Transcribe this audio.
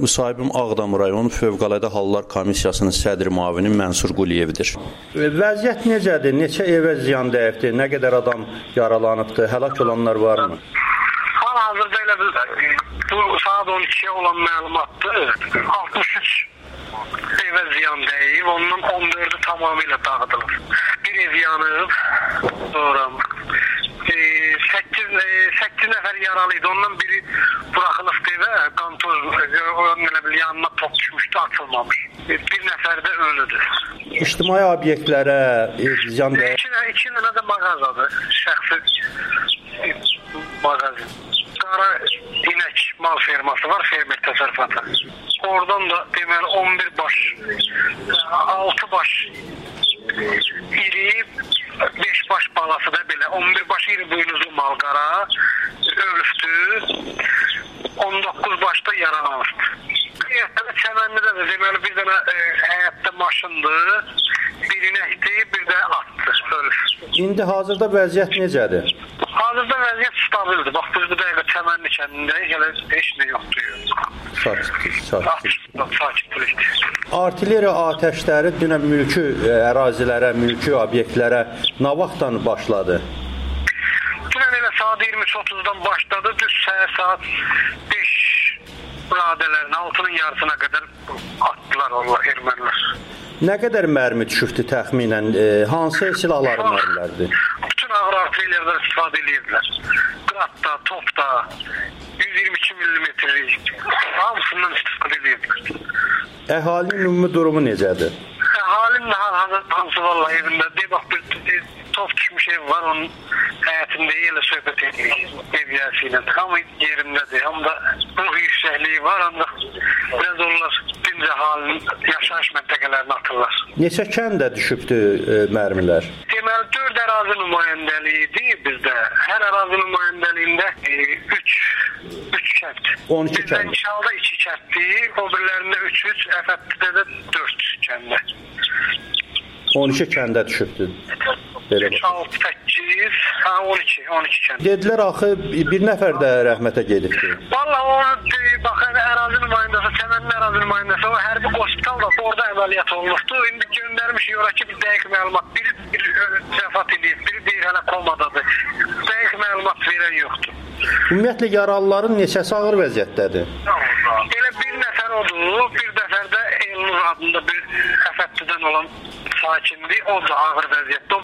Müsahibim Ağdam rayon Fövqəladə Hallar Komissiyasının sədr müavini Mənsur Quliyevdir. Vəziyyət necədir? Neçə evə ziyan dəyibdir? Nə qədər adam yaralanıbdır? Həlak olanlar varmı? Hal-hazırda elə bu saat 12-yə olan məlumatdır. 63 evə ziyan dəyib, ondan 14'ü tamamilə dağıdılır. Bir ev yanıb, sonra 8 nəfər yaralıydı, ondan biri buraxılıbdı evə, qantoz yanına top düşmüşdü, açılmamış. Bir nəfər də ölüdür. İctimai obyektlərə ziyan dəyib? 2 dənə də mağazadır, şəxsi mağazin. Qara inək mal ferması var, fermer təsərrüfatı. Oradan da deməli 11 baş, 6 baş iri, 5 baş balası da belə, 11 baş iri buynuzlu mal qara ölübdü, 19 baş da yaralanıbdı. Çəmənlidə də deməli bir dənə həyətdə maşındır, bir inəkdir, bir də atdır, ölüb. İndi hazırda vəziyyət necədir? Hazırda vəziyyət stabildir. Bax, biz bu dəqiqə Çəmənli kəndindəyik, hələ heç nə yoxdur. Sakitlikdir. Artilleriya atəşləri dünən mülki ərazilərə, mülki obyektlərə nə vaxtdan başladı? Dünən elə saat 23:30-dan başladı, düz saat 5 radələrin 6'nın yarısına qədər atdılar onlar ermənilər. Nə qədər mərmi düşübdü təxminən? Hansı silahların mərmilərdir? Bütün ağır artilleriyadan istifadə edirdilər. Qratda, topda, 122 millimetrlik hamısından istifadə edirdilər. Əhalinin ümumi durumu necədir? Əhalinin hansı vallahi evindədir. Bax, bir top düşmüş ev var, onun həyətində elə söhbət edirik ev yəsi ilə. Hamı yerindədir, hamı da ruh yüksəkliyi var, ancaq biraz onlar dinc əhalinin yaşayış məntəqələrini atırlar. Neçə kəndə düşübdü mərmilər? Deməli, 4 ərazi nümayəndəliyidir bizdə. Hər ərazi nümayəndəliyində 3 kənd. 12 kənd. İnşalda 2 kənddir, o birlərində 3, Əfətlidə də 4 kəndə. 12 kəndə düşübdü. 6, 8, 12 kənd. Dedilər axı bir nəfər də rəhmətə gedibdi. Vallahi onu baxın, ərazi nümayəndəsi, Çəmənli ərazi nümayəndəsi, o hərbi hospital da orada əməliyyat olunubdu. İndi göndərmişik ora ki, bir dəqiq məlumat. Biri vəfat edib, biri deyir hələ komadadır. Dəqiq məlumat verən yoxdur. Ümumiyyətlə yaralıların neçəsi ağır vəziyyətdədir? Elə bir nəfər odur, bir nəfər də Elnur adında bir Əfətlidən olan sakindir, o da ağır vəziyyətdə.